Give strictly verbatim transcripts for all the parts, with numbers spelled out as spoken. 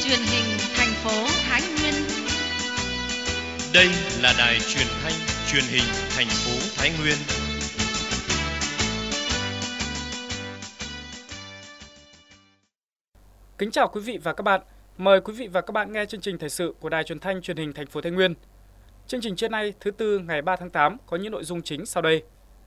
truyền hình thành phố Thái Nguyên. Đây là đài truyền thanh truyền hình thành phố Thái Nguyên. Kính chào quý vị và các bạn. Mời quý vị và các bạn nghe chương trình thời sự của đài truyền thanh truyền hình thành phố Thái Nguyên. Chương trình trưa nay thứ tư ngày ba tháng tám có những nội dung chính sau đây.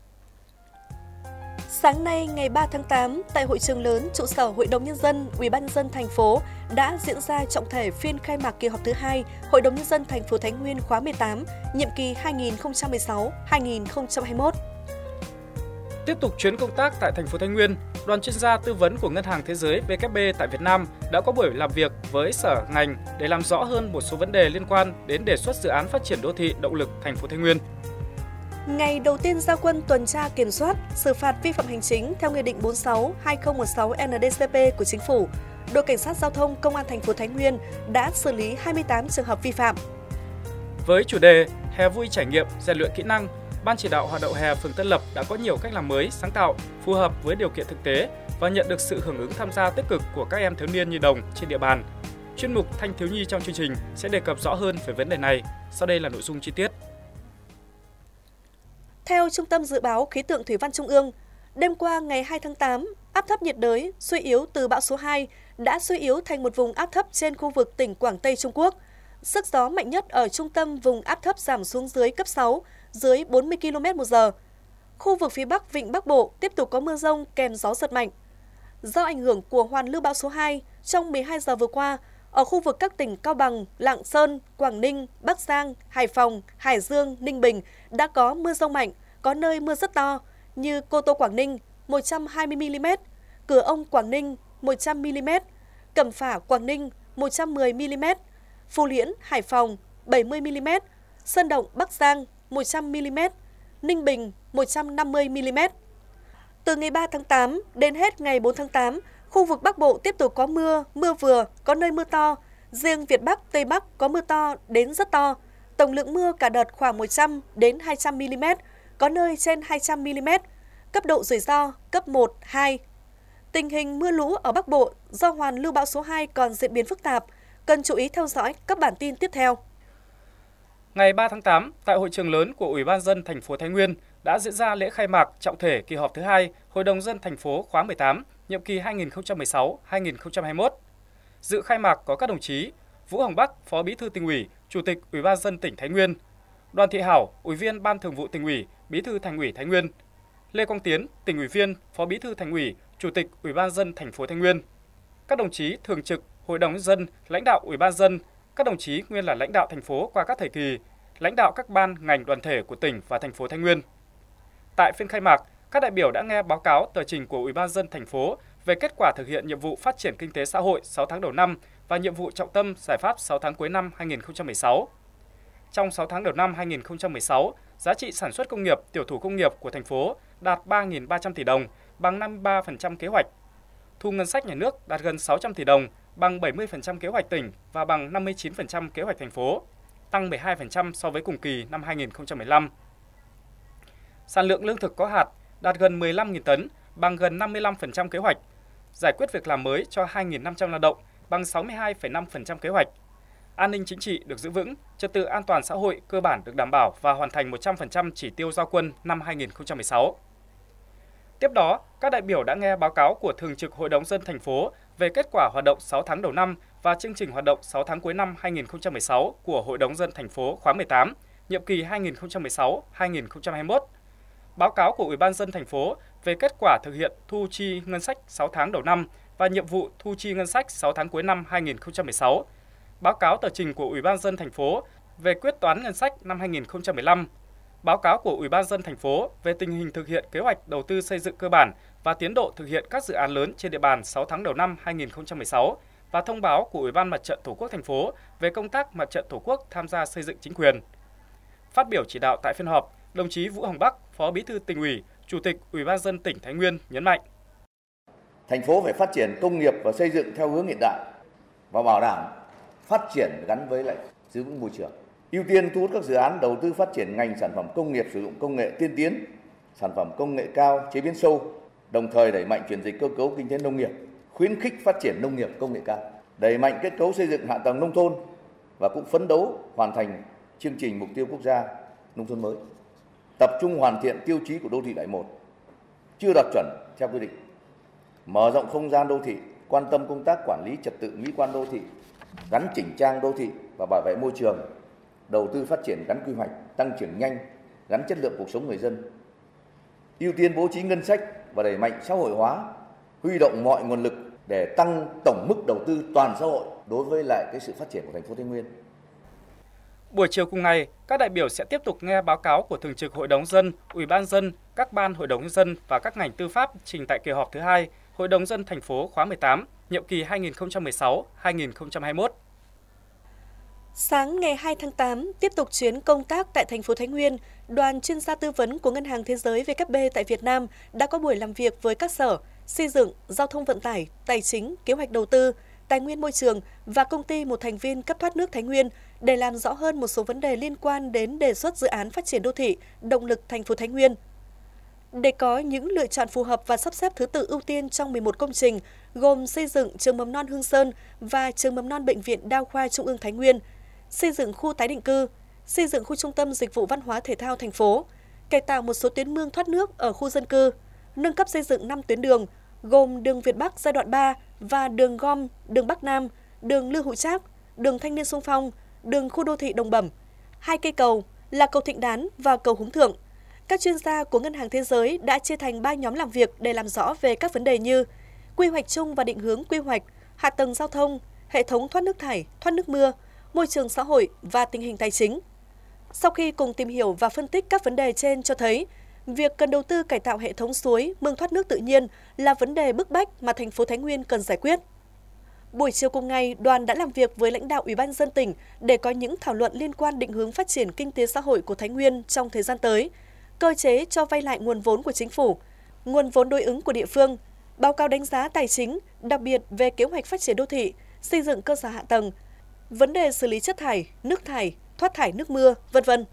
Sáng nay ngày ba tháng tám, tại hội trường lớn trụ sở Hội đồng Nhân dân, Ủy ban nhân dân thành phố đã diễn ra trọng thể phiên khai mạc kỳ họp thứ hai Hội đồng Nhân dân thành phố Thái Nguyên khóa mười tám, nhiệm kỳ hai nghìn không trăm mười sáu đến hai nghìn không trăm hai mươi mốt. Tiếp tục chuyến công tác tại thành phố Thái Nguyên, đoàn chuyên gia tư vấn của Ngân hàng Thế giới vê kép bê tại Việt Nam đã có buổi làm việc với sở ngành để làm rõ hơn một số vấn đề liên quan đến đề xuất dự án phát triển đô thị động lực thành phố Thái Nguyên. Ngày đầu tiên ra quân tuần tra kiểm soát, xử phạt vi phạm hành chính theo Nghị định bốn mươi sáu trên hai nghìn không trăm mười sáu en đê cê pê của Chính phủ, đội Cảnh sát Giao thông Công an thành phố Thái Nguyên đã xử lý hai mươi tám trường hợp vi phạm. Với chủ đề Hè vui trải nghiệm, rèn luyện kỹ năng, Ban chỉ đạo hoạt động hè phường Tân Lập đã có nhiều cách làm mới, sáng tạo, phù hợp với điều kiện thực tế và nhận được sự hưởng ứng tham gia tích cực của các em thiếu niên nhi đồng trên địa bàn. Chuyên mục Thanh thiếu nhi trong chương trình sẽ đề cập rõ hơn về vấn đề này. Sau đây là nội dung chi tiết. Theo Trung tâm Dự báo Khí tượng Thủy văn Trung ương, đêm qua ngày hai tháng tám, áp thấp nhiệt đới suy yếu từ bão số hai đã suy yếu thành một vùng áp thấp trên khu vực tỉnh Quảng Tây Trung Quốc. Sức gió mạnh nhất ở trung tâm vùng áp thấp giảm xuống dưới cấp sáu, dưới bốn mươi ki lô mét một giờ. Khu vực phía Bắc Vịnh Bắc Bộ tiếp tục có mưa rông kèm gió giật mạnh. Do ảnh hưởng của hoàn lưu bão số hai, trong mười hai giờ vừa qua, ở khu vực các tỉnh Cao Bằng, Lạng Sơn, Quảng Ninh, Bắc Giang, Hải Phòng, Hải Dương, Ninh Bình đã có mưa rông mạnh, có nơi mưa rất to như Cô Tô Quảng Ninh một trăm hai mươi mi li mét, Cửa Ông Quảng Ninh một trăm mi li mét, Cẩm Phả Quảng Ninh một trăm mười mi li mét, Phú Liễn Hải Phòng bảy mươi mi li mét, Sơn Động Bắc Giang một trăm mi li mét, Ninh Bình một trăm năm mươi mi li mét. Từ ngày ba tháng tám đến hết ngày bốn tháng tám, khu vực Bắc Bộ tiếp tục có mưa, mưa vừa, có nơi mưa to. Riêng Việt Bắc, Tây Bắc có mưa to đến rất to. Tổng lượng mưa cả đợt khoảng một trăm đến hai trăm mi li mét, có nơi trên hai trăm mi li mét. Cấp độ rủi ro cấp một, hai. Tình hình mưa lũ ở Bắc Bộ do hoàn lưu bão số hai còn diễn biến phức tạp, cần chú ý theo dõi các bản tin tiếp theo. Ngày ba tháng tám, tại hội trường lớn của Ủy ban nhân dân thành phố Thái Nguyên đã diễn ra lễ khai mạc trọng thể kỳ họp thứ hai Hội đồng nhân dân thành phố khóa mười tám, nhiệm kỳ hai nghìn không trăm mười sáu đến hai nghìn không trăm hai mươi mốt. Dự khai mạc có các đồng chí Vũ Hồng Bắc, Phó Bí thư Tỉnh ủy, Chủ tịch Ủy ban nhân dân tỉnh Thái Nguyên; Đoàn Thị Hảo, Ủy viên Ban Thường vụ Tỉnh ủy, Bí thư Thành ủy Thái Nguyên; Lê Quang Tiến, Tỉnh ủy viên, Phó Bí thư Thành ủy, Chủ tịch Ủy ban nhân dân thành phố Thái Nguyên; các đồng chí thường trực Hội đồng nhân dân, lãnh đạo Ủy ban nhân dân, các đồng chí nguyên là lãnh đạo thành phố qua các thời kỳ, lãnh đạo các ban ngành đoàn thể của tỉnh và thành phố Thái Nguyên. Tại phiên khai mạc, các đại biểu đã nghe báo cáo tờ trình của Ủy ban nhân dân thành phố về kết quả thực hiện nhiệm vụ phát triển kinh tế xã hội sáu tháng đầu năm và nhiệm vụ trọng tâm giải pháp sáu tháng cuối năm hai nghìn không trăm mười sáu. Trong sáu tháng đầu năm hai nghìn không trăm mười sáu, giá trị sản xuất công nghiệp, tiểu thủ công nghiệp của thành phố đạt ba nghìn ba trăm tỷ đồng, bằng năm mươi ba phần trăm kế hoạch. Thu ngân sách nhà nước đạt gần sáu trăm tỷ đồng, bằng bảy mươi phần trăm kế hoạch tỉnh và bằng năm mươi chín phần trăm kế hoạch thành phố, tăng mười hai phần trăm so với cùng kỳ năm hai nghìn không trăm mười lăm. Sản lượng lương thực có hạt đạt gần mười lăm nghìn tấn, bằng gần năm mươi lăm phần trăm kế hoạch. Giải quyết việc làm mới cho hai nghìn năm trăm lao động, bằng sáu mươi hai phẩy năm phần trăm kế hoạch. An ninh chính trị được giữ vững, trật tự an toàn xã hội cơ bản được đảm bảo và hoàn thành một trăm phần trăm chỉ tiêu giao quân năm hai nghìn không trăm mười sáu. Tiếp đó, các đại biểu đã nghe báo cáo của Thường trực Hội đồng nhân dân thành phố về kết quả hoạt động sáu tháng đầu năm và chương trình hoạt động sáu tháng cuối năm hai nghìn không trăm mười sáu của Hội đồng nhân dân thành phố khóa mười tám, nhiệm kỳ hai nghìn không trăm mười sáu đến hai nghìn không trăm hai mươi mốt. Báo cáo của Ủy ban nhân dân thành phố về kết quả thực hiện thu chi ngân sách sáu tháng đầu năm và nhiệm vụ thu chi ngân sách sáu tháng cuối năm hai nghìn không trăm mười sáu. Báo cáo tờ trình của Ủy ban nhân dân thành phố về quyết toán ngân sách năm hai nghìn không trăm mười lăm. Báo cáo của Ủy ban nhân dân thành phố về tình hình thực hiện kế hoạch đầu tư xây dựng cơ bản và tiến độ thực hiện các dự án lớn trên địa bàn sáu tháng đầu năm hai nghìn không trăm mười sáu và thông báo của Ủy ban Mặt trận Tổ quốc thành phố về công tác Mặt trận Tổ quốc tham gia xây dựng chính quyền. Phát biểu chỉ đạo tại phiên họp, đồng chí Vũ Hồng Bắc, Phó Bí thư Tỉnh ủy, Chủ tịch Ủy ban nhân dân tỉnh Thái Nguyên nhấn mạnh: Thành phố phải phát triển công nghiệp và xây dựng theo hướng hiện đại và bảo đảm phát triển gắn với lại giữ vững môi trường. Ưu tiên thu hút các dự án đầu tư phát triển ngành sản phẩm công nghiệp sử dụng công nghệ tiên tiến, sản phẩm công nghệ cao, chế biến sâu, đồng thời đẩy mạnh chuyển dịch cơ cấu kinh tế nông nghiệp, khuyến khích phát triển nông nghiệp công nghệ cao. đẩy mạnh kết cấu xây dựng hạ tầng nông thôn và cũng phấn đấu hoàn thành chương trình mục tiêu quốc gia nông thôn mới. Tập trung hoàn thiện tiêu chí của đô thị loại một chưa đạt chuẩn theo quy định. Mở rộng không gian đô thị, quan tâm công tác quản lý trật tự mỹ quan đô thị, gắn chỉnh trang đô thị và bảo vệ môi trường, đầu tư phát triển gắn quy hoạch, tăng trưởng nhanh, gắn chất lượng cuộc sống người dân. Ưu tiên bố trí ngân sách và đẩy mạnh xã hội hóa, huy động mọi nguồn lực để tăng tổng mức đầu tư toàn xã hội đối với lại cái sự phát triển của thành phố Thái Nguyên. Buổi chiều cùng ngày, các đại biểu sẽ tiếp tục nghe báo cáo của Thường trực Hội đồng dân, Ủy ban dân, các ban Hội đồng nhân dân và các ngành tư pháp trình tại kỳ họp thứ hai Hội đồng dân thành phố khóa mười tám, nhiệm kỳ hai nghìn không trăm mười sáu đến hai nghìn không trăm hai mươi mốt. Sáng ngày hai tháng tám, tiếp tục chuyến công tác tại thành phố Thái Nguyên, đoàn chuyên gia tư vấn của Ngân hàng Thế giới vê kép bê tại Việt Nam đã có buổi làm việc với các sở xây dựng, giao thông vận tải, tài chính, kế hoạch đầu tư, tài nguyên môi trường và công ty một thành viên cấp thoát nước Thái Nguyên để làm rõ hơn một số vấn đề liên quan đến đề xuất dự án phát triển đô thị, động lực thành phố Thái Nguyên. Để có những lựa chọn phù hợp và sắp xếp thứ tự ưu tiên trong mười một công trình, gồm xây dựng trường mầm non Hương Sơn và trường mầm non Bệnh viện Đa khoa Trung ương Thái Nguyên, xây dựng khu tái định cư, xây dựng khu trung tâm dịch vụ văn hóa thể thao thành phố, cải tạo một số tuyến mương thoát nước ở khu dân cư, nâng cấp xây dựng năm tuyến đường, gồm đường Việt Bắc giai đoạn ba và đường Gom, đường Bắc Nam, đường Lưu Hữu Trác, đường Thanh niên xung phong, đường khu đô thị Đồng Bẩm, hai cây cầu là cầu Thịnh Đán và cầu Húng Thượng. Các chuyên gia của Ngân hàng Thế giới đã chia thành ba nhóm làm việc để làm rõ về các vấn đề như quy hoạch chung và định hướng quy hoạch, hạ tầng giao thông, hệ thống thoát nước thải, thoát nước mưa, môi trường xã hội và tình hình tài chính. Sau khi cùng tìm hiểu và phân tích các vấn đề trên cho thấy, việc cần đầu tư cải tạo hệ thống suối, mương thoát nước tự nhiên là vấn đề bức bách mà thành phố Thái Nguyên cần giải quyết. Buổi chiều cùng ngày, đoàn đã làm việc với lãnh đạo Ủy ban nhân dân tỉnh để có những thảo luận liên quan định hướng phát triển kinh tế xã hội của Thái Nguyên trong thời gian tới, cơ chế cho vay lại nguồn vốn của chính phủ, nguồn vốn đối ứng của địa phương, báo cáo đánh giá tài chính, đặc biệt về kế hoạch phát triển đô thị, xây dựng cơ sở hạ tầng, vấn đề xử lý chất thải, nước thải, thoát thải nước mưa, vân vân.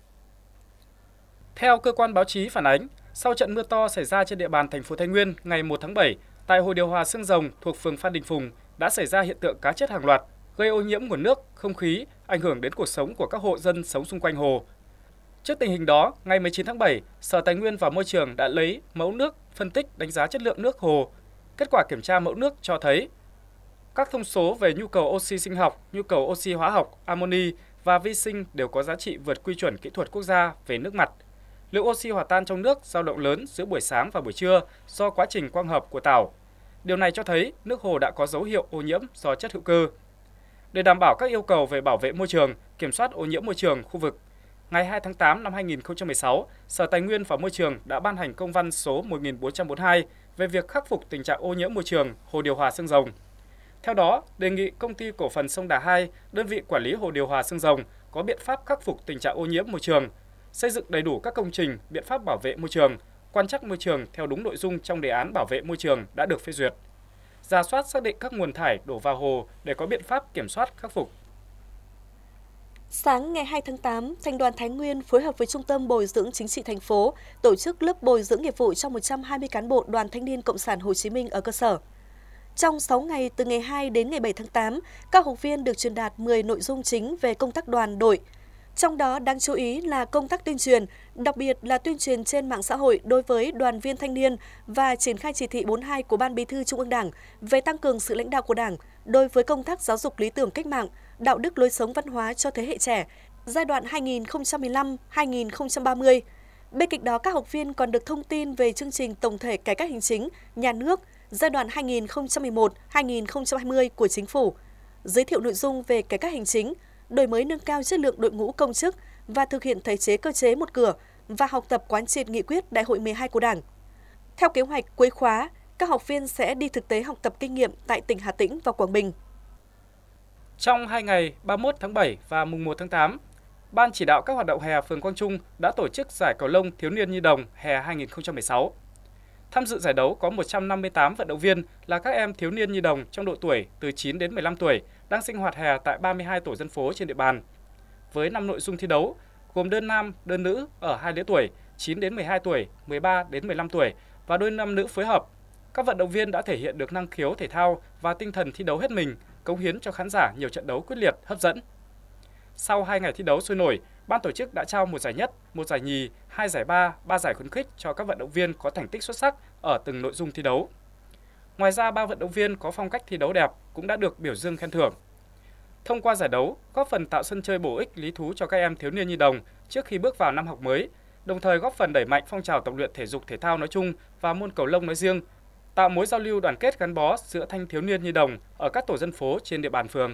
Theo cơ quan báo chí phản ánh, sau trận mưa to xảy ra trên địa bàn thành phố Thái Nguyên ngày một tháng bảy, tại hồ điều hòa Sương Rồng thuộc phường Phan Đình Phùng đã xảy ra hiện tượng cá chết hàng loạt, gây ô nhiễm nguồn nước, không khí, ảnh hưởng đến cuộc sống của các hộ dân sống xung quanh hồ. Trước tình hình đó, ngày mười chín tháng bảy, Sở Tài nguyên và Môi trường đã lấy mẫu nước phân tích đánh giá chất lượng nước hồ. Kết quả kiểm tra mẫu nước cho thấy các thông số về nhu cầu oxy sinh học, nhu cầu oxy hóa học, amoni và vi sinh đều có giá trị vượt quy chuẩn kỹ thuật quốc gia về nước mặt. Lượng oxy hòa tan trong nước dao động lớn giữa buổi sáng và buổi trưa do quá trình quang hợp của tảo. Điều này cho thấy nước hồ đã có dấu hiệu ô nhiễm do chất hữu cơ. Để đảm bảo các yêu cầu về bảo vệ môi trường, kiểm soát ô nhiễm môi trường khu vực, ngày hai tháng tám năm hai nghìn không trăm mười sáu, Sở Tài nguyên và Môi trường đã ban hành công văn số một nghìn bốn trăm bốn mươi hai về việc khắc phục tình trạng ô nhiễm môi trường hồ điều hòa Sương Rồng. Theo đó, đề nghị Công ty Cổ phần Sông Đà hai, đơn vị quản lý hồ điều hòa Sương Rồng, có biện pháp khắc phục tình trạng ô nhiễm môi trường, xây dựng đầy đủ các công trình, biện pháp bảo vệ môi trường, quan trắc môi trường theo đúng nội dung trong đề án bảo vệ môi trường đã được phê duyệt. Rà soát xác định các nguồn thải đổ vào hồ để có biện pháp kiểm soát khắc phục. Sáng ngày hai tháng tám, Thành đoàn Thái Nguyên phối hợp với Trung tâm Bồi dưỡng Chính trị thành phố tổ chức lớp bồi dưỡng nghiệp vụ cho một trăm hai mươi cán bộ Đoàn Thanh niên Cộng sản Hồ Chí Minh ở cơ sở. Trong sáu ngày từ ngày hai đến ngày bảy tháng tám, các học viên được truyền đạt mười nội dung chính về công tác đoàn đội. Trong đó đáng chú ý là công tác tuyên truyền, đặc biệt là tuyên truyền trên mạng xã hội đối với đoàn viên thanh niên và triển khai chỉ thị bốn mươi hai của Ban Bí thư Trung ương Đảng về tăng cường sự lãnh đạo của Đảng đối với công tác giáo dục lý tưởng cách mạng, đạo đức lối sống văn hóa cho thế hệ trẻ, giai đoạn hai nghìn không trăm mười lăm đến hai nghìn không trăm ba mươi. Bên cạnh đó, các học viên còn được thông tin về chương trình tổng thể cải cách hành chính, nhà nước, giai đoạn hai nghìn không trăm mười một đến hai nghìn không trăm hai mươi của Chính phủ, giới thiệu nội dung về cải cách hành chính, đổi mới nâng cao chất lượng đội ngũ công chức và thực hiện thể chế cơ chế một cửa và học tập quán triệt nghị quyết Đại hội mười hai của Đảng. Theo kế hoạch cuối khóa, các học viên sẽ đi thực tế học tập kinh nghiệm tại tỉnh Hà Tĩnh và Quảng Bình. Trong hai ngày ba mươi mốt tháng bảy và mùng một tháng tám, Ban chỉ đạo các hoạt động hè phường Quang Trung đã tổ chức giải cầu lông thiếu niên nhi đồng hè hai nghìn không trăm mười sáu. Tham dự giải đấu có một trăm năm mươi tám vận động viên là các em thiếu niên nhi đồng trong độ tuổi từ chín đến mười lăm tuổi đang sinh hoạt hè tại ba mươi hai tổ dân phố trên địa bàn. Với năm nội dung thi đấu gồm đơn nam, đơn nữ ở hai lứa tuổi chín đến mười hai tuổi, mười ba đến mười lăm tuổi và đôi nam nữ phối hợp. Các vận động viên đã thể hiện được năng khiếu thể thao và tinh thần thi đấu hết mình, cống hiến cho khán giả nhiều trận đấu quyết liệt, hấp dẫn. Sau hai ngày thi đấu sôi nổi, ban tổ chức đã trao một giải nhất, một giải nhì, hai giải ba, ba giải khuyến khích cho các vận động viên có thành tích xuất sắc ở từng nội dung thi đấu. Ngoài ra, ba vận động viên có phong cách thi đấu đẹp cũng đã được biểu dương khen thưởng. Thông qua giải đấu, góp phần tạo sân chơi bổ ích lý thú cho các em thiếu niên nhi đồng trước khi bước vào năm học mới, đồng thời góp phần đẩy mạnh phong trào tập luyện thể dục thể thao nói chung và môn cầu lông nói riêng, tạo mối giao lưu đoàn kết gắn bó giữa thanh thiếu niên nhi đồng ở các tổ dân phố trên địa bàn phường.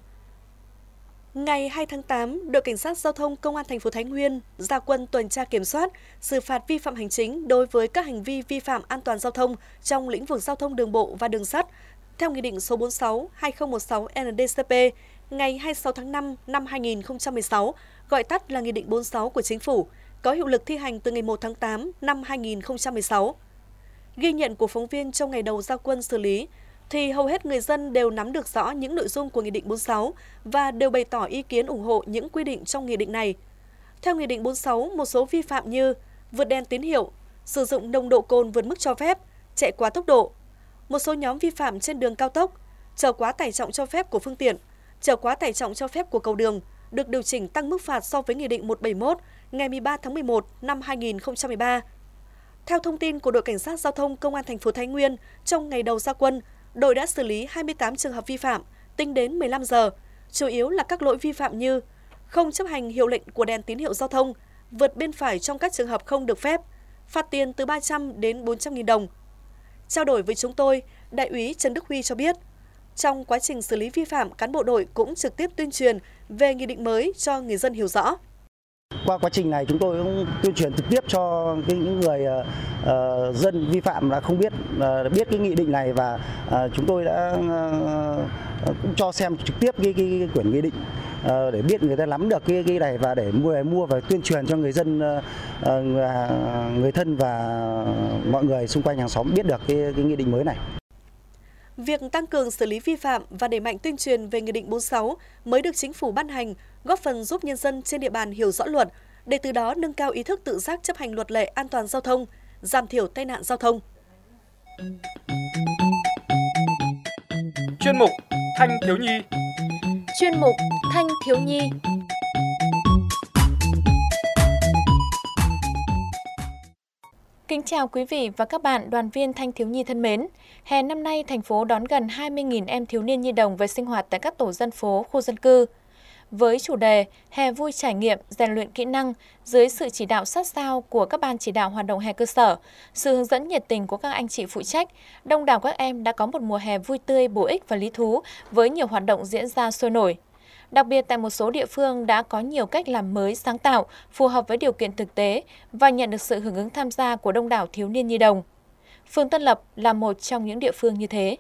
Ngày hai tháng tám, đội cảnh sát giao thông công an thành phố Thái Nguyên ra quân tuần tra kiểm soát, xử phạt vi phạm hành chính đối với các hành vi vi phạm an toàn giao thông trong lĩnh vực giao thông đường bộ và đường sắt theo Nghị định số bốn mươi sáu trên hai nghìn không trăm mười sáu N D C P ngày hai mươi sáu tháng năm năm hai nghìn không trăm mười sáu, gọi tắt là Nghị định bốn mươi sáu của Chính phủ, có hiệu lực thi hành từ ngày một tháng tám năm hai nghìn không trăm mười sáu. Ghi nhận của phóng viên trong ngày đầu ra quân xử lý, thì hầu hết người dân đều nắm được rõ những nội dung của Nghị định bốn mươi sáu và đều bày tỏ ý kiến ủng hộ những quy định trong nghị định này. Theo Nghị định bốn mươi sáu, một số vi phạm như vượt đèn tín hiệu, sử dụng nồng độ cồn vượt mức cho phép, chạy quá tốc độ, một số nhóm vi phạm trên đường cao tốc, chở quá tải trọng cho phép của phương tiện, chở quá tải trọng cho phép của cầu đường được điều chỉnh tăng mức phạt so với Nghị định một trăm bảy mươi mốt ngày mười ba tháng mười một năm hai nghìn không trăm mười ba. Theo thông tin của đội cảnh sát giao thông công an thành phố Thái Nguyên, trong ngày đầu ra quân, đội đã xử lý hai mươi tám trường hợp vi phạm, tính đến mười lăm giờ, chủ yếu là các lỗi vi phạm như không chấp hành hiệu lệnh của đèn tín hiệu giao thông, vượt bên phải trong các trường hợp không được phép, phạt tiền từ ba trăm đến bốn trăm nghìn đồng. Trao đổi với chúng tôi, Đại úy Trần Đức Huy cho biết, trong quá trình xử lý vi phạm, cán bộ đội cũng trực tiếp tuyên truyền về nghị định mới cho người dân hiểu rõ. Qua quá trình này chúng tôi cũng tuyên truyền trực tiếp cho những người uh, dân vi phạm đã không biết uh, biết cái nghị định này và uh, chúng tôi đã uh, cũng cho xem trực tiếp cái, cái, cái quyển nghị định uh, để biết người ta nắm được cái, cái này và để mua mua và tuyên truyền cho người dân uh, người, người thân và mọi người xung quanh hàng xóm biết được cái, cái nghị định mới này. Việc tăng cường xử lý vi phạm và đẩy mạnh tuyên truyền về Nghị định bốn mươi sáu mới được Chính phủ ban hành, góp phần giúp nhân dân trên địa bàn hiểu rõ luật, để từ đó nâng cao ý thức tự giác chấp hành luật lệ an toàn giao thông, giảm thiểu tai nạn giao thông. Chuyên mục Thanh thiếu nhi. Chuyên mục Thanh thiếu nhi. Kính chào quý vị và các bạn, đoàn viên Thanh thiếu nhi thân mến. Hè năm nay, thành phố đón gần hai mươi nghìn em thiếu niên nhi đồng về sinh hoạt tại các tổ dân phố, khu dân cư. Với chủ đề Hè vui trải nghiệm, rèn luyện kỹ năng, dưới sự chỉ đạo sát sao của các ban chỉ đạo hoạt động hè cơ sở, sự hướng dẫn nhiệt tình của các anh chị phụ trách, đông đảo các em đã có một mùa hè vui tươi, bổ ích và lý thú với nhiều hoạt động diễn ra sôi nổi. Đặc biệt tại một số địa phương đã có nhiều cách làm mới, sáng tạo, phù hợp với điều kiện thực tế và nhận được sự hưởng ứng tham gia của đông đảo thiếu niên nhi đồng. Phường Tân Lập là một trong những địa phương như thế.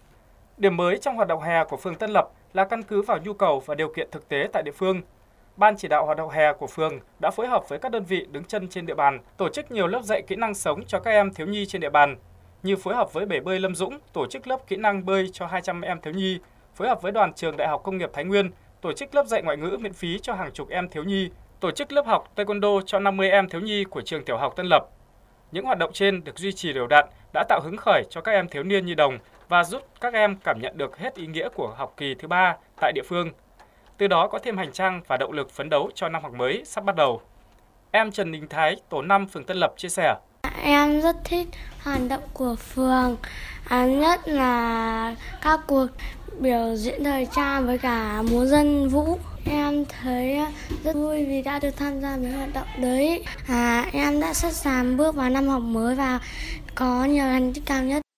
Điểm mới trong hoạt động hè của phường Tân Lập là căn cứ vào nhu cầu và điều kiện thực tế tại địa phương. Ban chỉ đạo hoạt động hè của phường đã phối hợp với các đơn vị đứng chân trên địa bàn tổ chức nhiều lớp dạy kỹ năng sống cho các em thiếu nhi trên địa bàn, như phối hợp với bể bơi Lâm Dũng tổ chức lớp kỹ năng bơi cho hai trăm em thiếu nhi, phối hợp với đoàn trường Đại học Công nghiệp Thái Nguyên tổ chức lớp dạy ngoại ngữ miễn phí cho hàng chục em thiếu nhi, tổ chức lớp học taekwondo cho năm mươi em thiếu nhi của trường tiểu học Tân Lập. Những hoạt động trên được duy trì đều đặn đã tạo hứng khởi cho các em thiếu niên nhi đồng và giúp các em cảm nhận được hết ý nghĩa của học kỳ thứ ba tại địa phương. Từ đó có thêm hành trang và động lực phấn đấu cho năm học mới sắp bắt đầu. Em Trần Đình Thái, tổ năm phường Tân Lập chia sẻ. Em rất thích hoạt động của phường, à, nhất là các cuộc biểu diễn thời trang với cả múa dân vũ. Em thấy rất vui vì đã được tham gia với hoạt động đấy. À, em đã sẵn sàng bước vào năm học mới và có nhiều thành tích cao nhất.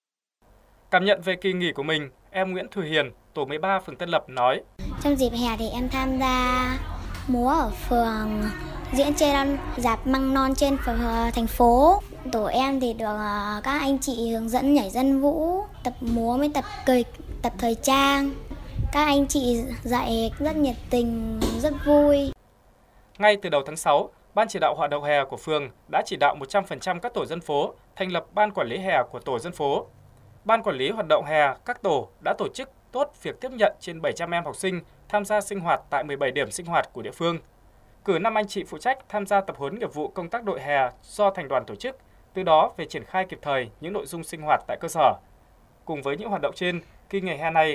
Cảm nhận về kỳ nghỉ của mình, em Nguyễn Thùy Hiền, tổ mười ba phường Tân Lập nói. Trong dịp hè thì em tham gia múa ở phường, diễn trên dạp măng non trên thành phố. Tổ em thì được các anh chị hướng dẫn nhảy dân vũ, tập múa với tập kịch, tập thời trang. Các anh chị dạy rất nhiệt tình, rất vui. Ngay từ đầu tháng sáu, Ban chỉ đạo hoạt động hè của phường đã chỉ đạo một trăm phần trăm các tổ dân phố thành lập ban quản lý hè của tổ dân phố. Ban quản lý hoạt động hè các tổ đã tổ chức tốt việc tiếp nhận trên bảy trăm em học sinh tham gia sinh hoạt tại mười bảy điểm sinh hoạt của địa phương. Cử năm anh chị phụ trách tham gia tập huấn nghiệp vụ công tác đội hè do thành đoàn tổ chức, từ đó về triển khai kịp thời những nội dung sinh hoạt tại cơ sở. Cùng với những hoạt động trên, kỳ nghỉ hè này,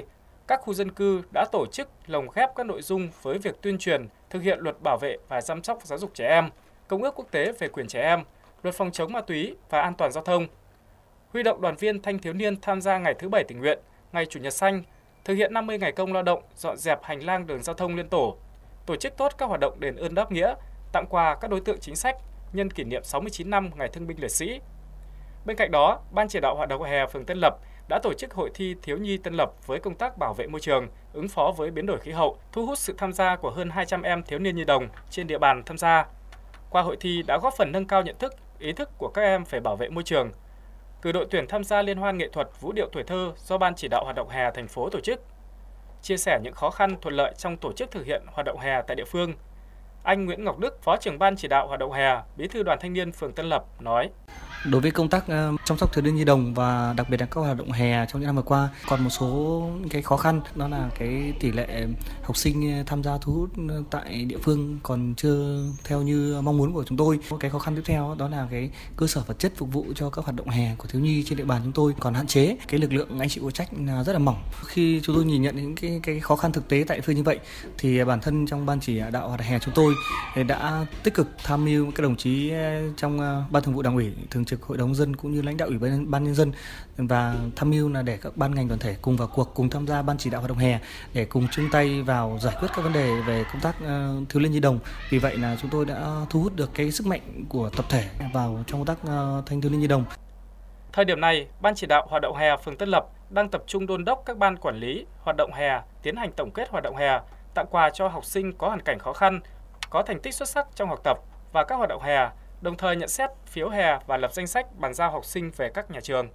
các khu dân cư đã tổ chức lồng ghép các nội dung với việc tuyên truyền, thực hiện luật bảo vệ và chăm sóc giáo dục trẻ em, Công ước quốc tế về quyền trẻ em, luật phòng chống ma túy và an toàn giao thông. Huy động đoàn viên thanh thiếu niên tham gia ngày thứ Bảy tình nguyện, ngày Chủ nhật xanh, thực hiện năm mươi ngày công lao động dọn dẹp hành lang đường giao thông liên tổ, tổ chức tốt các hoạt động đền ơn đáp nghĩa, tặng quà các đối tượng chính sách nhân kỷ niệm sáu mươi chín năm Ngày Thương binh Liệt sĩ. Bên cạnh đó, Ban chỉ đạo hoạt động hè phường Tân Lập đã tổ chức hội thi thiếu nhi Tân Lập với công tác bảo vệ môi trường, ứng phó với biến đổi khí hậu, thu hút sự tham gia của hơn hai trăm em thiếu niên nhi đồng trên địa bàn tham gia. Qua hội thi đã góp phần nâng cao nhận thức, ý thức của các em về bảo vệ môi trường. Cử đội tuyển tham gia liên hoan nghệ thuật vũ điệu tuổi thơ do Ban chỉ đạo hoạt động hè thành phố tổ chức. Chia sẻ những khó khăn thuận lợi trong tổ chức thực hiện hoạt động hè tại địa phương, anh Nguyễn Ngọc Đức, Phó trưởng Ban chỉ đạo hoạt động hè, Bí thư Đoàn Thanh niên phường Tân Lập nói: Đối với công tác uh, chăm sóc thiếu niên nhi đồng và đặc biệt là các hoạt động hè trong những năm vừa qua, còn một số cái khó khăn, đó là cái tỷ lệ học sinh tham gia thu hút tại địa phương còn chưa theo như mong muốn của chúng tôi. Cái khó khăn tiếp theo đó là cái cơ sở vật chất phục vụ cho các hoạt động hè của thiếu nhi trên địa bàn chúng tôi còn hạn chế, cái lực lượng anh chị phụ trách rất là mỏng. Khi chúng tôi nhìn nhận những cái cái khó khăn thực tế tại địa phương như vậy, thì bản thân trong Ban chỉ đạo hoạt động hè chúng tôi đã tích cực tham mưu các đồng chí trong Ban thường vụ Đảng ủy, Thường trực Hội đồng dân cũng như lãnh đạo Ủy ban ban nhân dân và tham mưu là để các ban ngành đoàn thể cùng vào cuộc, cùng tham gia Ban chỉ đạo hoạt động hè để cùng chung tay vào giải quyết các vấn đề về công tác uh, thiếu niên nhi đồng. Vì vậy là chúng tôi đã thu hút được cái sức mạnh của tập thể vào trong công tác uh, thanh thiếu niên nhi đồng. Thời điểm này, Ban chỉ đạo hoạt động hè phường Tân Lập đang tập trung đôn đốc các ban quản lý hoạt động hè tiến hành tổng kết hoạt động hè, tặng quà cho học sinh có hoàn cảnh khó khăn, có thành tích xuất sắc trong học tập và các hoạt động hè, đồng thời nhận xét phiếu hè và lập danh sách bàn giao học sinh về các nhà trường.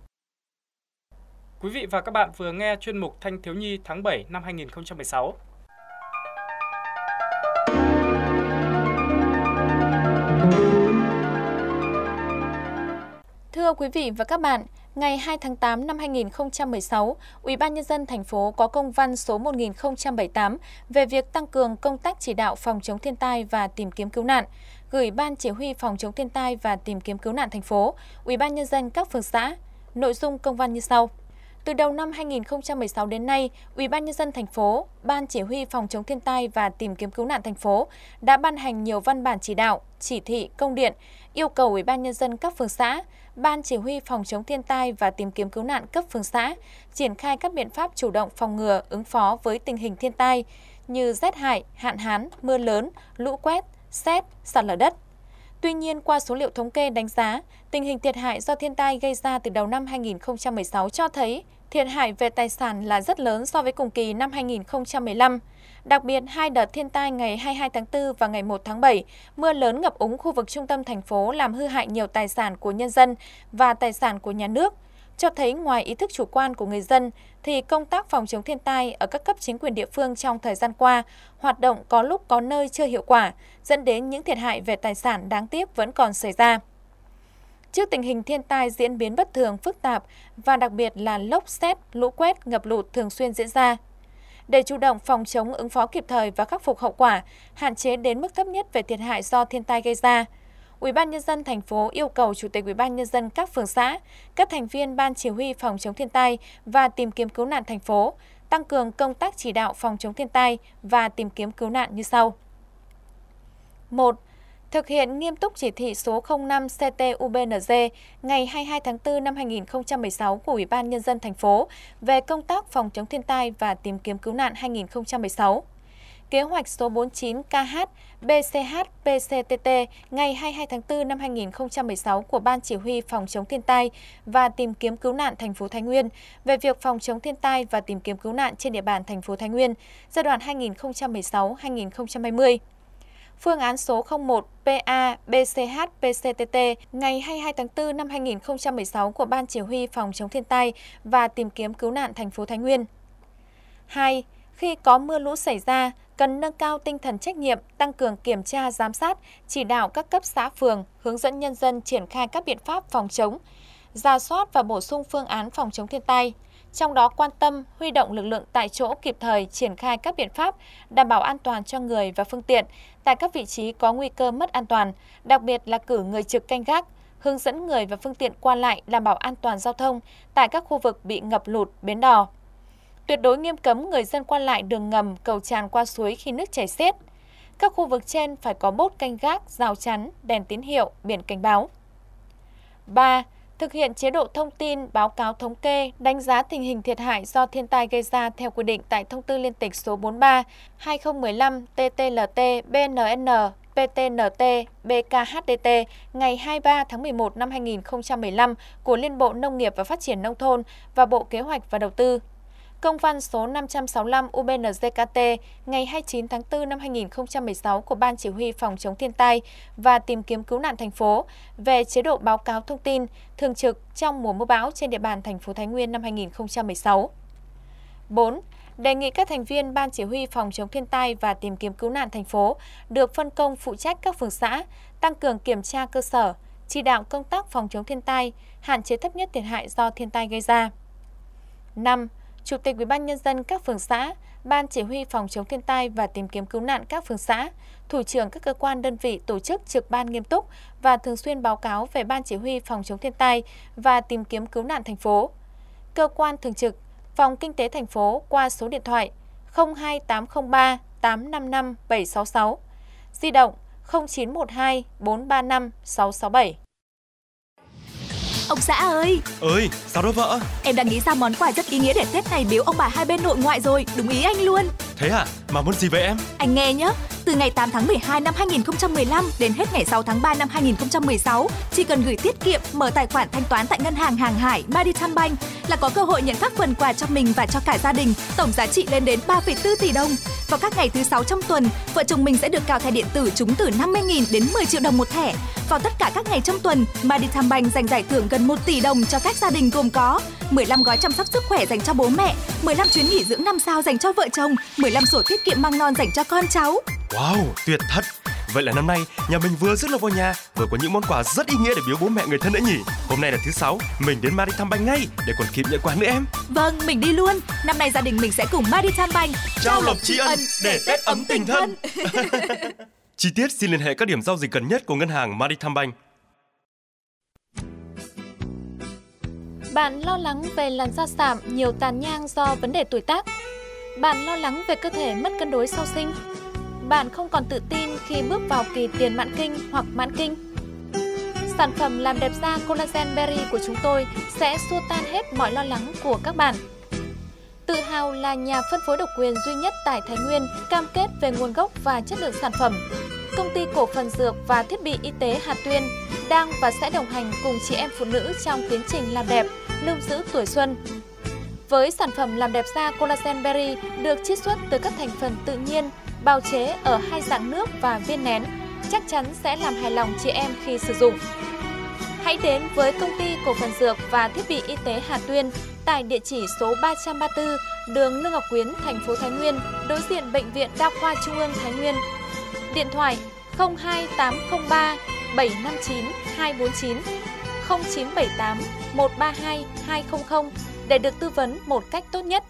Quý vị và các bạn vừa nghe chuyên mục Thanh thiếu nhi tháng bảy năm hai nghìn không trăm mười sáu. Thưa quý vị và các bạn, ngày hai tháng tám năm hai nghìn không trăm mười sáu, Ủy ban nhân dân thành phố có công văn số một nghìn không trăm bảy mươi tám về việc tăng cường công tác chỉ đạo phòng chống thiên tai và tìm kiếm cứu nạn, gửi Ban Chỉ huy phòng chống thiên tai và tìm kiếm cứu nạn thành phố, Ủy ban nhân dân các phường xã. Nội dung công văn như sau: Từ đầu năm hai nghìn không trăm mười sáu đến nay, Ủy ban nhân dân thành phố, Ban Chỉ huy phòng chống thiên tai và tìm kiếm cứu nạn thành phố đã ban hành nhiều văn bản chỉ đạo, chỉ thị, công điện yêu cầu Ủy ban nhân dân các phường xã, Ban Chỉ huy phòng chống thiên tai và tìm kiếm cứu nạn cấp phường xã triển khai các biện pháp chủ động phòng ngừa, ứng phó với tình hình thiên tai như rét hại, hạn hán, mưa lớn, lũ quét, sét, sạt lở đất. Tuy nhiên, qua số liệu thống kê đánh giá, tình hình thiệt hại do thiên tai gây ra từ đầu năm hai nghìn không trăm mười sáu cho thấy thiệt hại về tài sản là rất lớn so với cùng kỳ năm hai nghìn không trăm mười lăm. Đặc biệt, hai đợt thiên tai ngày hai mươi hai tháng tư và ngày một tháng bảy, mưa lớn ngập úng khu vực trung tâm thành phố làm hư hại nhiều tài sản của nhân dân và tài sản của nhà nước, cho thấy ngoài ý thức chủ quan của người dân, thì công tác phòng chống thiên tai ở các cấp chính quyền địa phương trong thời gian qua hoạt động có lúc có nơi chưa hiệu quả, dẫn đến những thiệt hại về tài sản đáng tiếc vẫn còn xảy ra. Trước tình hình thiên tai diễn biến bất thường, phức tạp và đặc biệt là lốc sét, lũ quét, ngập lụt thường xuyên diễn ra, để chủ động phòng chống, ứng phó kịp thời và khắc phục hậu quả, hạn chế đến mức thấp nhất về thiệt hại do thiên tai gây ra, Ủy ban nhân dân thành phố yêu cầu Chủ tịch Ủy ban nhân dân các phường xã, các thành viên Ban Chỉ huy phòng chống thiên tai và tìm kiếm cứu nạn thành phố tăng cường công tác chỉ đạo phòng chống thiên tai và tìm kiếm cứu nạn như sau. một. Thực hiện nghiêm túc chỉ thị số không năm C T U B N G ngày hai mươi hai tháng tư năm hai nghìn không trăm mười sáu của Ủy ban nhân dân thành phố về công tác phòng chống thiên tai và tìm kiếm cứu nạn hai nghìn không trăm mười sáu. Kế hoạch số bốn mươi chín K H B C H P C T T ngày hai mươi hai tháng tư năm hai nghìn không trăm mười sáu của Ban Chỉ huy phòng chống thiên tai và tìm kiếm cứu nạn thành phố Thái Nguyên về việc phòng chống thiên tai và tìm kiếm cứu nạn trên địa bàn thành phố Thái Nguyên giai đoạn hai nghìn không trăm mười sáu đến hai nghìn không trăm hai mươi. Phương án số không một P A B C H P C T T ngày hai mươi hai tháng tư năm hai nghìn không trăm mười sáu của Ban Chỉ huy phòng chống thiên tai và tìm kiếm cứu nạn thành phố Thái Nguyên. hai. Khi có mưa lũ xảy ra, cần nâng cao tinh thần trách nhiệm, tăng cường kiểm tra, giám sát, chỉ đạo các cấp xã phường, hướng dẫn nhân dân triển khai các biện pháp phòng chống, rà soát và bổ sung phương án phòng chống thiên tai. Trong đó quan tâm, huy động lực lượng tại chỗ kịp thời triển khai các biện pháp đảm bảo an toàn cho người và phương tiện tại các vị trí có nguy cơ mất an toàn, đặc biệt là cử người trực canh gác, hướng dẫn người và phương tiện qua lại đảm bảo an toàn giao thông tại các khu vực bị ngập lụt, bến đò. Tuyệt đối nghiêm cấm người dân qua lại đường ngầm, cầu tràn qua suối khi nước chảy xiết. Các khu vực trên phải có bốt canh gác, rào chắn, đèn tín hiệu, biển cảnh báo. ba. Thực hiện chế độ thông tin, báo cáo thống kê, đánh giá tình hình thiệt hại do thiên tai gây ra theo quy định tại Thông tư liên tịch số bốn mươi ba trên hai nghìn không trăm mười lăm T T L T B N N P T N T B K H D T ngày hai mươi ba tháng mười một năm hai nghìn không trăm mười lăm của Liên Bộ Nông nghiệp và Phát triển Nông thôn và Bộ Kế hoạch và Đầu tư. Công văn số năm trăm sáu mươi lăm U B N G K T ngày hai mươi chín tháng tư năm hai nghìn không trăm mười sáu của Ban Chỉ huy Phòng chống thiên tai và tìm kiếm cứu nạn thành phố về chế độ báo cáo thông tin thường trực trong mùa mưa bão trên địa bàn thành phố Thái Nguyên năm hai nghìn không trăm mười sáu. bốn. Đề nghị các thành viên Ban Chỉ huy Phòng chống thiên tai và tìm kiếm cứu nạn thành phố được phân công phụ trách các phường xã, tăng cường kiểm tra cơ sở, chỉ đạo công tác phòng chống thiên tai, hạn chế thấp nhất thiệt hại do thiên tai gây ra. năm. Chủ tịch Ủy ban nhân dân các phường xã, Ban Chỉ huy Phòng chống thiên tai và tìm kiếm cứu nạn các phường xã, thủ trưởng các cơ quan đơn vị tổ chức trực ban nghiêm túc và thường xuyên báo cáo về Ban Chỉ huy Phòng chống thiên tai và tìm kiếm cứu nạn thành phố. Cơ quan thường trực, Phòng Kinh tế thành phố qua số điện thoại không hai tám không ba tám năm năm bảy sáu sáu, di động không chín một hai bốn ba năm sáu sáu bảy. Ông xã ơi! Ơi, sao đó vợ? Em đã nghĩ ra món quà rất ý nghĩa để Tết này biếu ông bà hai bên nội ngoại rồi, đúng ý anh luôn. Thế à? Mà muốn gì vậy em? Anh nghe nhé, từ ngày tám tháng mười hai năm hai nghìn không trăm mười lăm đến hết ngày sáu tháng ba năm hai nghìn không trăm mười sáu, chỉ cần gửi tiết kiệm, mở tài khoản thanh toán tại ngân hàng Hàng Hải Maritime Bank là có cơ hội nhận các phần quà cho mình và cho cả gia đình, tổng giá trị lên đến ba phẩy bốn tỷ đồng. Vào các ngày thứ sáu trong tuần, vợ chồng mình sẽ được cào thẻ điện tử trúng từ năm mươi nghìn đến mười triệu đồng một thẻ. Vào tất cả các ngày trong tuần, Maritime Bank dành giải thưởng gần một tỷ đồng cho các gia đình gồm có mười lăm gói chăm sóc sức khỏe dành cho bố mẹ, mười lăm chuyến nghỉ dưỡng năm sao dành cho vợ chồng, mười lăm sổ tiết kiệm măng non dành cho con cháu. Wow, tuyệt thật! Vậy là năm nay nhà mình vừa rước lộc vào nhà, vừa có những món quà rất ý nghĩa để biếu bố mẹ người thân nữa nhỉ? Hôm nay là thứ sáu, mình đến Maritime Bank ngay để còn kịp nhận quà nữa em. Vâng, mình đi luôn. Năm nay gia đình mình sẽ cùng Maritime Bank trao lộc tri ân để Tết ấm tình thân. Chi tiết xin liên hệ các điểm giao dịch gần nhất của ngân hàng Maritime Bank. Bạn lo lắng về làn da sạm, nhiều tàn nhang do vấn đề tuổi tác. Bạn lo lắng về cơ thể mất cân đối sau sinh. Bạn không còn tự tin khi bước vào kỳ tiền mãn kinh hoặc mãn kinh. Sản phẩm làm đẹp da Collagen Berry của chúng tôi sẽ xua tan hết mọi lo lắng của các bạn. Tự hào là nhà phân phối độc quyền duy nhất tại Thái Nguyên, cam kết về nguồn gốc và chất lượng sản phẩm. Công ty cổ phần dược và thiết bị y tế Hà Tuyên đang và sẽ đồng hành cùng chị em phụ nữ trong tiến trình làm đẹp, lưu giữ tuổi xuân. Với sản phẩm làm đẹp da Collagen Berry được chiết xuất từ các thành phần tự nhiên, bào chế ở hai dạng nước và viên nén, chắc chắn sẽ làm hài lòng chị em khi sử dụng. Hãy đến với công ty cổ phần dược và thiết bị y tế Hà Tuyên tại địa chỉ số ba trăm ba mươi tư đường Lương Ngọc Quyến, thành phố Thái Nguyên, đối diện Bệnh viện Đa khoa Trung ương Thái Nguyên. Điện thoại không hai tám không ba bảy năm chín hai bốn chín, không chín bảy tám một ba hai hai không không để được tư vấn một cách tốt nhất.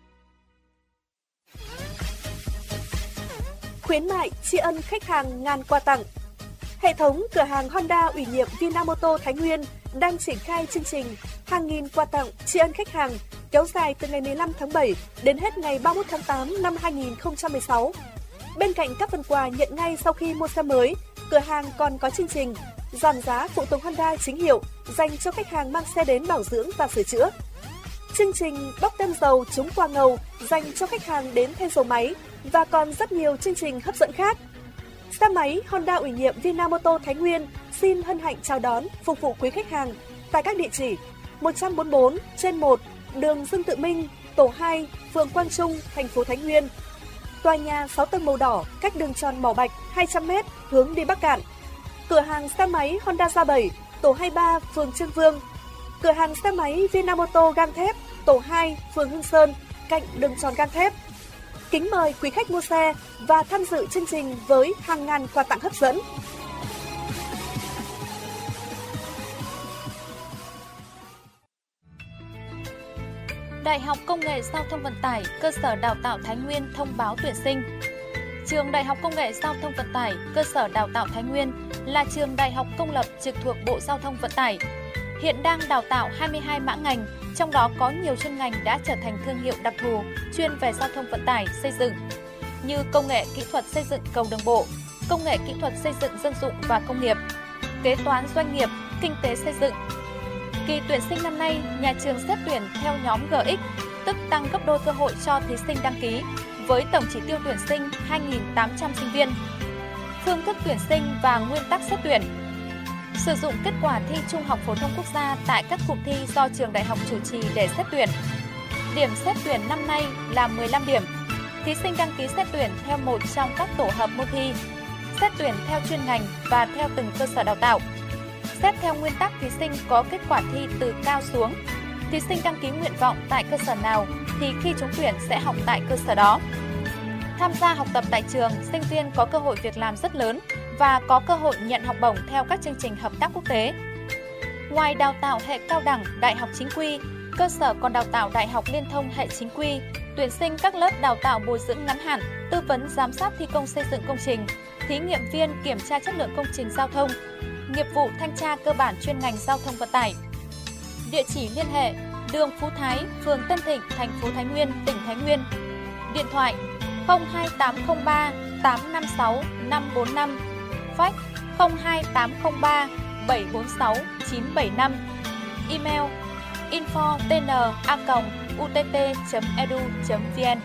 Khuyến mại tri ân khách hàng ngàn quà tặng. Hệ thống cửa hàng Honda ủy nhiệm Vinamoto Thái Nguyên đang triển khai chương trình hàng nghìn quà tặng tri ân khách hàng kéo dài từ ngày mười lăm tháng bảy đến hết ngày ba mươi mốt tháng tám năm hai nghìn không trăm mười sáu. Bên cạnh các phần quà nhận ngay sau khi mua xe mới, cửa hàng còn có chương trình giảm giá phụ tùng Honda chính hiệu dành cho khách hàng mang xe đến bảo dưỡng và sửa chữa. Chương trình bốc tem dầu trúng quà ngầu dành cho khách hàng đến thay dầu máy và còn rất nhiều chương trình hấp dẫn khác. Xe máy Honda ủy nhiệm Vinamoto Thái Nguyên xin hân hạnh chào đón phục vụ quý khách hàng tại các địa chỉ một trăm bốn mươi bốn trên một đường Dương Tự Minh, tổ hai, phường Quang Trung, thành phố Thái Nguyên. Tòa nhà sáu tầng màu đỏ cách đường tròn Mỏ Bạch hai trăm mét hướng đi Bắc Cạn. Cửa hàng xe máy Honda Gia bảy, tổ hai mươi ba, phường Trương Vương. Cửa hàng xe máy Vinamoto Gang Thép, tổ hai, phường Hưng Sơn, cạnh đường tròn Gang Thép. Kính mời quý khách mua xe và tham dự chương trình với hàng ngàn quà tặng hấp dẫn. Đại học Công nghệ Giao thông Vận tải, cơ sở đào tạo Thái Nguyên thông báo tuyển sinh. Trường Đại học Công nghệ Giao thông Vận tải, cơ sở đào tạo Thái Nguyên là trường đại học công lập trực thuộc Bộ Giao thông Vận tải. Hiện đang đào tạo hai mươi hai mã ngành Trong đó có nhiều chuyên ngành đã trở thành thương hiệu đặc thù chuyên về giao thông vận tải, xây dựng như công nghệ kỹ thuật xây dựng cầu đường bộ, công nghệ kỹ thuật xây dựng dân dụng và công nghiệp, kế toán doanh nghiệp, kinh tế xây dựng. Kỳ tuyển sinh năm nay, nhà trường xét tuyển theo nhóm G X, tức tăng gấp đôi cơ hội cho thí sinh đăng ký, với tổng chỉ tiêu tuyển sinh hai nghìn tám trăm sinh viên. Phương thức tuyển sinh và nguyên tắc xét tuyển. Sử dụng kết quả thi Trung học phổ thông quốc gia tại các cụm thi do trường đại học chủ trì để xét tuyển. Điểm xét tuyển năm nay là mười lăm điểm. Thí sinh đăng ký xét tuyển theo một trong các tổ hợp môn thi. Xét tuyển theo chuyên ngành và theo từng cơ sở đào tạo. Xét theo nguyên tắc thí sinh có kết quả thi từ cao xuống. Thí sinh đăng ký nguyện vọng tại cơ sở nào thì khi trúng tuyển sẽ học tại cơ sở đó. Tham gia học tập tại trường, sinh viên có cơ hội việc làm rất lớn và có cơ hội nhận học bổng theo các chương trình hợp tác quốc tế. Ngoài đào tạo hệ cao đẳng, đại học chính quy, cơ sở còn đào tạo đại học liên thông hệ chính quy, tuyển sinh các lớp đào tạo bồi dưỡng ngắn hạn, tư vấn giám sát thi công xây dựng công trình, thí nghiệm viên kiểm tra chất lượng công trình giao thông, nghiệp vụ thanh tra cơ bản chuyên ngành giao thông vận tải. Địa chỉ liên hệ: đường Phú Thái, phường Tân Thịnh, thành phố Thái Nguyên, tỉnh Thái Nguyên. Điện thoại không hai tám không ba tám năm sáu năm bốn năm, fax không hai tám không ba bảy bốn sáu chín bảy năm, email info t n a còng u t t chấm e d u chấm v n.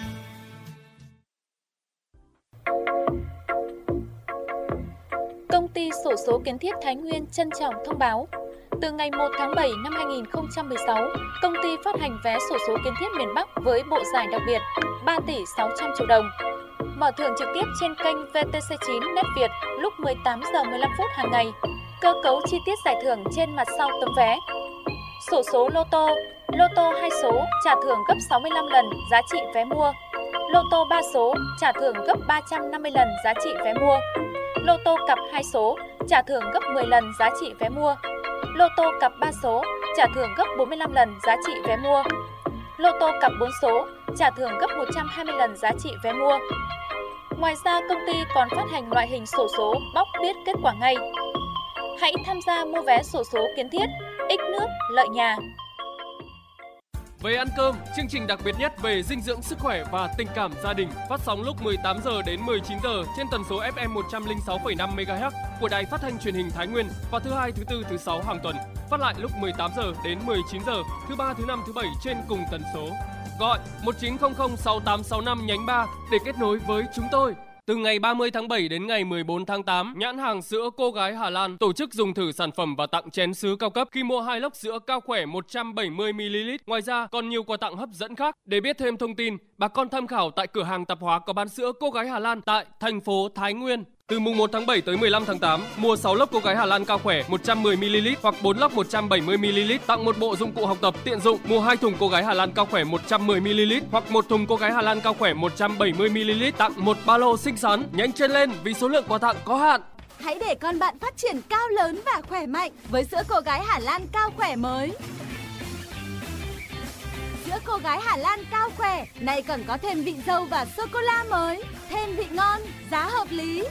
Công ty xổ số kiến thiết Thái Nguyên trân trọng thông báo, từ ngày một tháng bảy năm hai nghìn không trăm mười sáu, công ty phát hành vé xổ số kiến thiết miền Bắc với bộ giải đặc biệt ba tỷ sáu trăm triệu đồng. Mở thưởng trực tiếp trên kênh vê tê xê chín Net Việt lúc mười tám giờ mười lăm phút hàng ngày. Cơ cấu chi tiết giải thưởng trên mặt sau tấm vé. Xổ số lô tô, lô tô hai số trả thưởng gấp sáu mươi lăm lần giá trị vé mua. Lô tô ba số trả thưởng gấp ba trăm năm mươi lần giá trị vé mua. Lô tô cặp hai số trả thưởng gấp mười lần giá trị vé mua. Lô tô cặp ba số trả thưởng gấp bốn mươi lăm lần giá trị vé mua. Lô tô cặp bốn số trả thưởng gấp một trăm hai mươi lần giá trị vé mua. Ngoài ra, công ty còn phát hành loại hình xổ số bóc biết kết quả ngay. Hãy tham gia mua vé xổ số kiến thiết, ích nước, lợi nhà. Về ăn cơm, chương trình đặc biệt nhất về dinh dưỡng sức khỏe và tình cảm gia đình phát sóng lúc mười tám giờ đến mười chín giờ trên tần số ép em một trăm lẻ sáu phẩy năm mê ga héc của Đài Phát thanh Truyền hình Thái Nguyên vào thứ hai, thứ tư, thứ sáu hàng tuần. Phát lại lúc mười tám giờ đến mười chín giờ thứ ba, thứ năm, thứ bảy trên cùng tần số. Gọi một chín không không sáu tám sáu năm nhánh ba để kết nối với chúng tôi. Từ ngày ba mươi tháng bảy đến ngày mười bốn tháng tám, nhãn hàng sữa Cô Gái Hà Lan tổ chức dùng thử sản phẩm và tặng chén sứ cao cấp khi mua hai lốc sữa Cao Khỏe một trăm bảy mươi mi li lít. Ngoài ra, còn nhiều quà tặng hấp dẫn khác. Để biết thêm thông tin, bà con tham khảo tại cửa hàng tạp hóa có bán sữa Cô Gái Hà Lan tại thành phố Thái Nguyên. Từ mùng một tháng bảy tới mười lăm tháng tám, mua sáu lốc Cô Gái Hà Lan Cao Khỏe một trăm mười mi li lít hoặc bốn lốc một trăm bảy mươi mi li lít tặng một bộ dụng cụ học tập tiện dụng. Mua hai thùng Cô Gái Hà Lan Cao Khỏe một trăm mười mi li lít hoặc một thùng Cô Gái Hà Lan Cao Khỏe một trăm bảy mươi mi li lít tặng một ba lô xinh xắn. Nhanh chân lên vì số lượng quà tặng có hạn. Hãy để con bạn phát triển cao lớn và khỏe mạnh với sữa Cô Gái Hà Lan Cao Khỏe mới. Sữa Cô Gái Hà Lan Cao Khỏe này còn có thêm vị dâu và sô cô la mới, thêm vị ngon, giá hợp lý.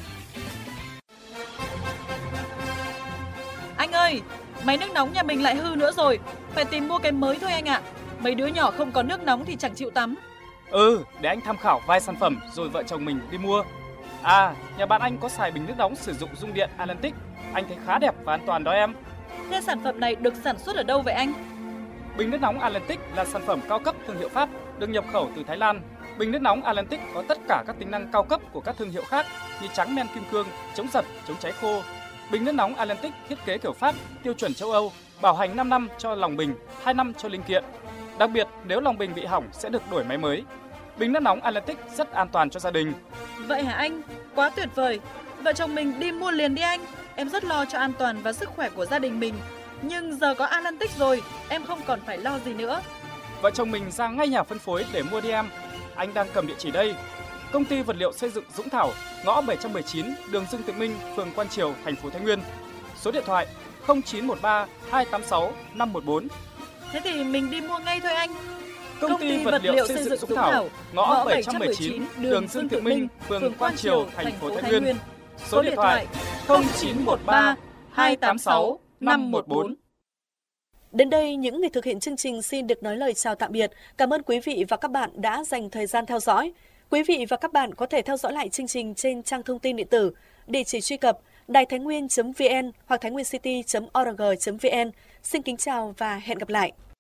Anh ơi, máy nước nóng nhà mình lại hư nữa rồi, phải tìm mua cái mới thôi anh ạ. Mấy đứa nhỏ không có nước nóng thì chẳng chịu tắm. Ừ, để anh tham khảo vài sản phẩm rồi vợ chồng mình đi mua. À, nhà bạn anh có xài bình nước nóng sử dụng dung điện Atlantic, anh thấy khá đẹp và an toàn đó em. Thế sản phẩm này được sản xuất ở đâu vậy anh? Bình nước nóng Atlantic là sản phẩm cao cấp thương hiệu Pháp, được nhập khẩu từ Thái Lan. Bình nước nóng Atlantic có tất cả các tính năng cao cấp của các thương hiệu khác như trắng men kim cương, chống giật, chống cháy khô. Bình nước nóng Atlantic thiết kế kiểu Pháp, tiêu chuẩn châu Âu, bảo hành năm năm cho lòng bình, hai năm cho linh kiện. Đặc biệt, nếu lòng bình bị hỏng sẽ được đổi máy mới. Bình nước nóng Atlantic rất an toàn cho gia đình. Vậy hả anh? Quá tuyệt vời. Vợ chồng mình đi mua liền đi anh. Em rất lo cho an toàn và sức khỏe của gia đình mình. Nhưng giờ có Atlantic rồi, em không còn phải lo gì nữa. Vợ chồng mình ra ngay nhà phân phối để mua đi em. Anh đang cầm địa chỉ đây. Công ty vật liệu xây dựng Dũng Thảo, ngõ bảy trăm mười chín, đường Dương Tự Minh, phường Quan Triều, thành phố Thái Nguyên. Số điện thoại không chín một ba hai tám sáu năm một bốn. Thế thì mình đi mua ngay thôi anh. Công, Công ty, ty vật, vật liệu, liệu xây dựng Dũng Thảo, Thảo, ngõ bảy trăm mười chín, đường Dương Tự Minh, phường Quan Triều, thành phố Thái Nguyên. Số điện thoại không chín một ba hai tám sáu năm một bốn. Đến đây, những người thực hiện chương trình xin được nói lời chào tạm biệt. Cảm ơn quý vị và các bạn đã dành thời gian theo dõi. Quý vị và các bạn có thể theo dõi lại chương trình trên trang thông tin điện tử, địa chỉ truy cập đài thái nguyên chấm vn hoặc thái nguyên city chấm org chấm vn. Xin kính chào và hẹn gặp lại.